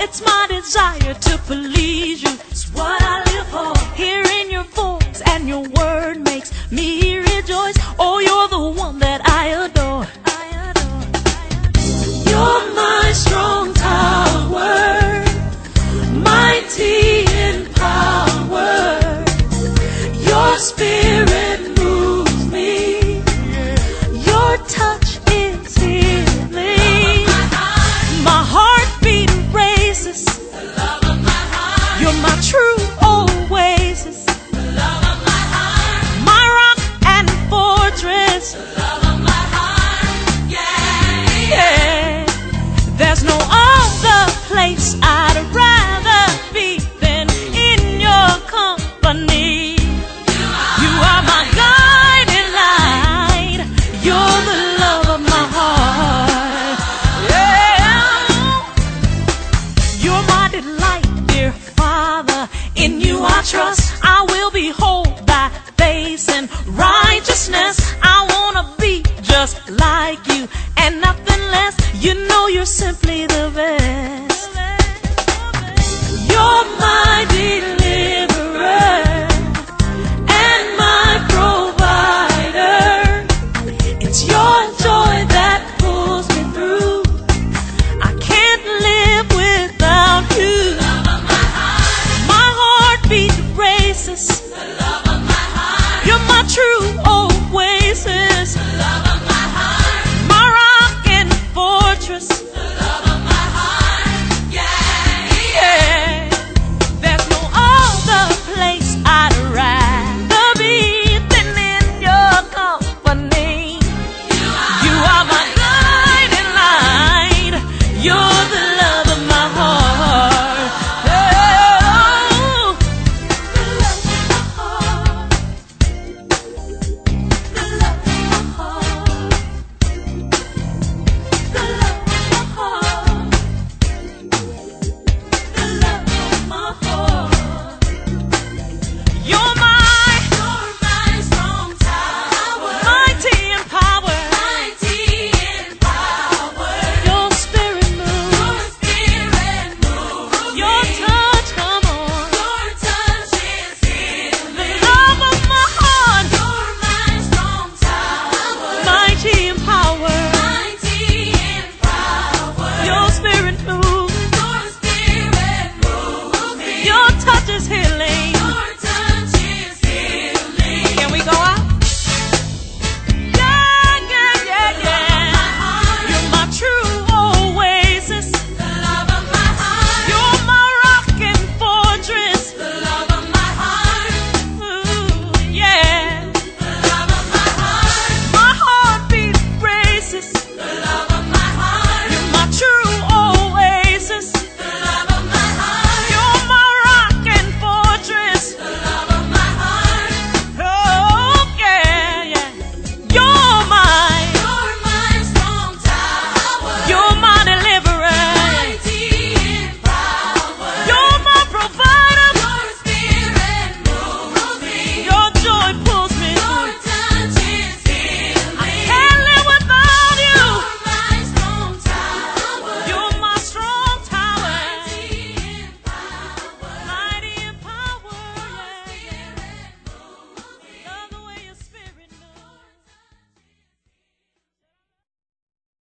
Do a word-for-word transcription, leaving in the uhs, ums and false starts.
It's my desire to please you. It's what I live for. Hearing your voice and your word makes me rejoice. Oh, you're the one that I adore. I adore, I adore. You're my strong tower, mighty in power. Your spirit moves me. Your touch is healing. My heartbeat races. You're my true oasis. My rock and fortress. Yeah. There's no other place I'd rather